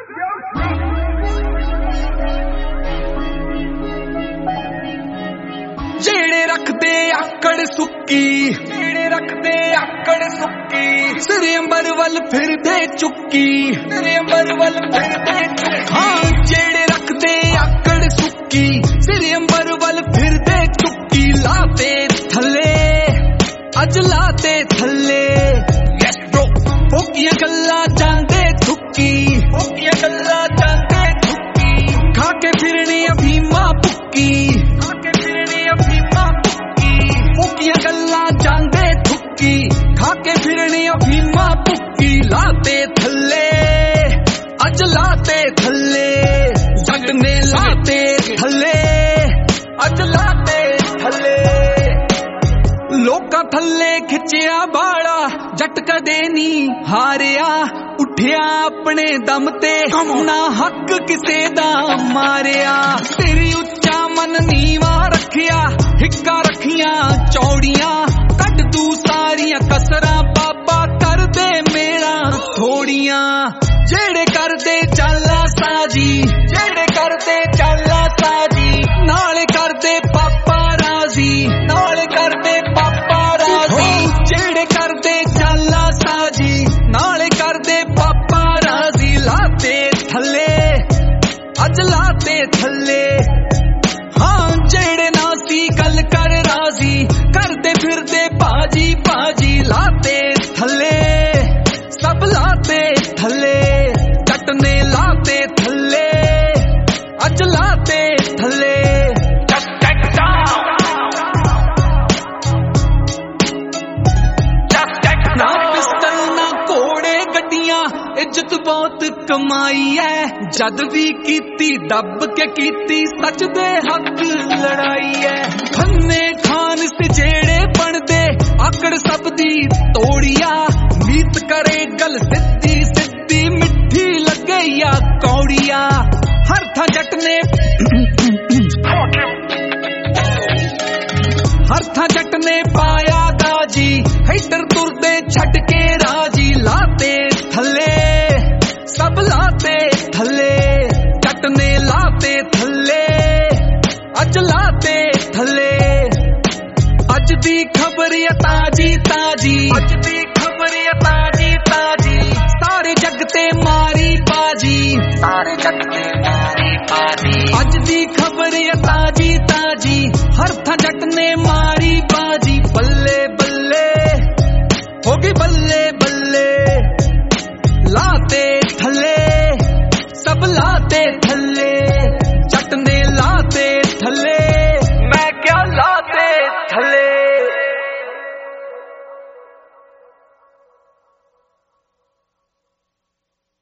जेड़े रखदे आकड़ सुक्की, जेड़े रखदे आकड़ सुक्की, सिरे अंबर वल फिरदे चुक्की, सिरे अंबर वल फिरदे चुक्की। हाँ जेड़े रखदे आकड़ सुक्की, सिरे अंबर वल फिरदे चुक्की, लाते थल्ले अज लाते थल्ले। यस ब्रो फोकियां गल्लां जांदे थुक्की, फोकियां गल्लां जांदे थुक्की, खा के फिरनी अफीमा पुक्की, खा के फिरनी अफीमा पुक्की, फोकियां गल्लां जांदे थुक्की, खा के फिरनी अफीमा पुक्की, लाते थल्ले अज लाते थल्ले, जग ने लाते थल्ले अज लाते थल्ले। लोका थल्ले खिचिया बाड़ा जट कदे नी हारिया, उठिया अपने दम ते ना हक किसे दा मारिया। तेरी उच्चा मन नीवा रखिया, हिक्का रखिया चौड़िया, कट तू सारिया कसरा बाबा कर दे मेरा थोड़िया। जेड़े कर दे चाला साजी, जेड़े कर दे चाला साजी, नाले कर दे पापा राजी, नाले कर दे पापा राजी। जेड़े कर दे चाला साजी, नाले कर दे पापा राजी, लाते थल्ले अज लाते थल्ले। हाँ जेड़े नासी गल कर राजी, करदे फिरदे बाजी बाजी, लाते थल्ले सब लाते थल्ले, जट ने लाते थल्ले अज लाते थल्ले। ना पिस्टल ना घोड़े गड्डियां, इज्जत बहुत कमाई है, जद भी कीती दब के कीती, सच दे हक लड़ाई है। फन्ने खान से जेड़े बनदे आकड़ सब दी तोड़िया, मीत करे गल सिद्धी सिद्धी, मिठी लगे या कौड़िया। हर था जट ने हर था जट ने पाया दाजी, हैटर तुरदे छट के